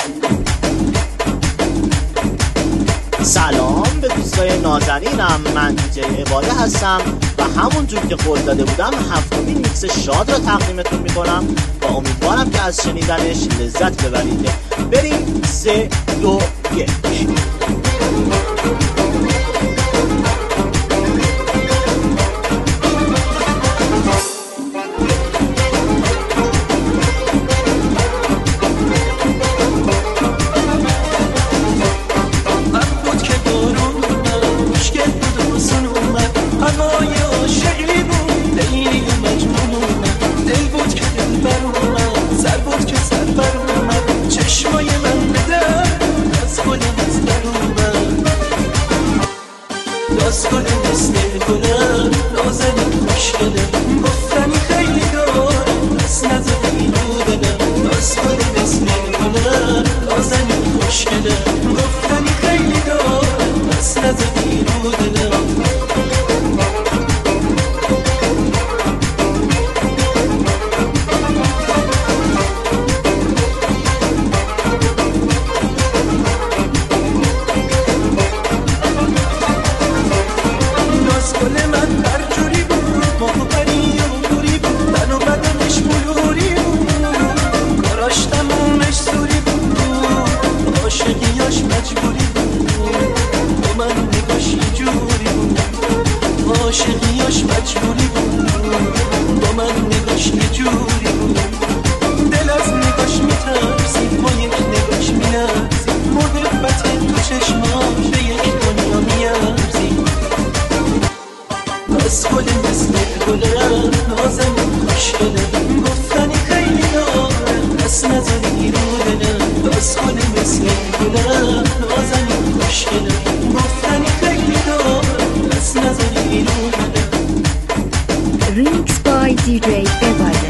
سلام به دوستای نازنینم، من دیجی عباده هستم و همونجور که قول داده بودم هفتمین میکس شاد را تقدیمتون میکنم و امیدوارم که از شنیدنش لذت ببرید. بریم 3 2 1. عاشقیاش مجبوری بود، با من نگاش یه جوری بود. دل از نگاش میترسید، با یک نگاش میلرزید. محبت تو چشماش به یک دنیا میارزید. از گل مثل گلم نازم خوشگلم، گفتنی خیلی دارم پس نزنی رو دلم. از گل مثل گلم نازم خوشگلم، گفتنی خیلی دارم پس نزنی رو دلم. Remix by DJ Evade.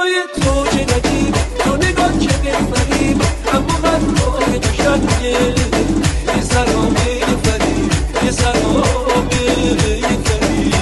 چشمای تو جدید تو نگاه که دلفریب اما حرفای قشنگه یه سلامه یه فریب یه سلامه یه فریبه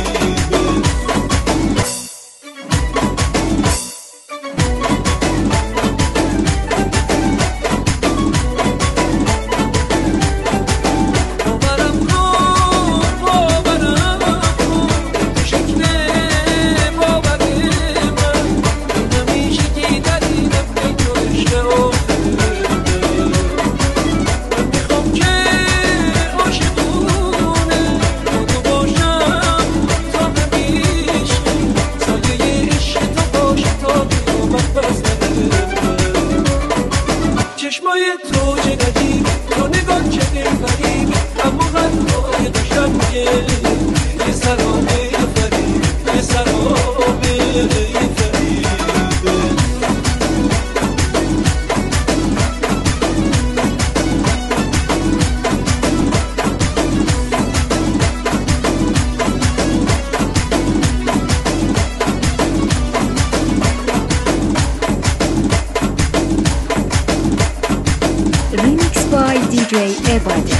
چشمای تو جدید تو نگاه که دلفریب اما حرفای قشنگه یه سلامه یه فریب یه سلامه یه فریبه Remix by DJ Ebade.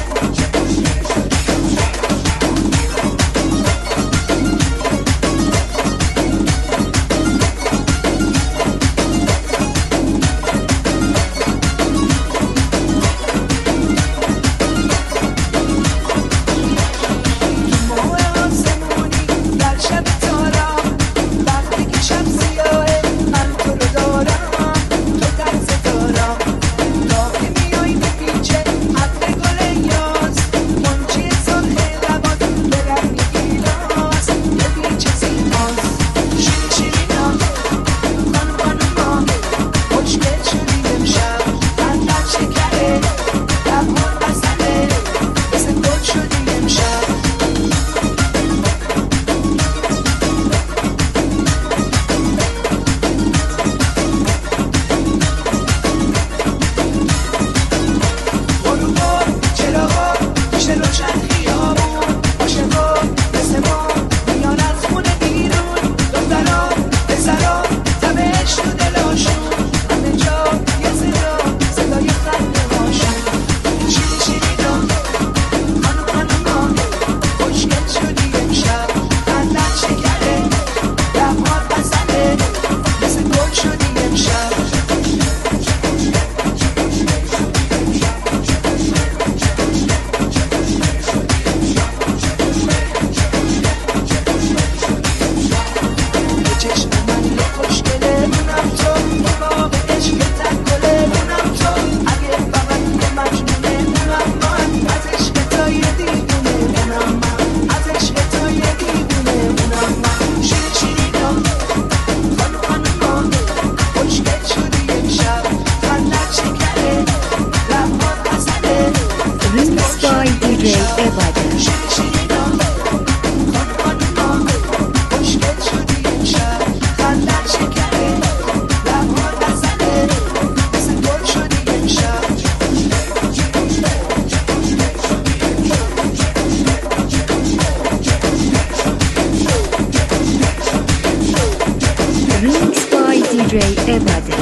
DJ Ebade.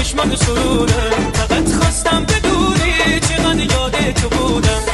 چشمان سروره، فقط خواستم بدونی چقدر یاد تو بودم.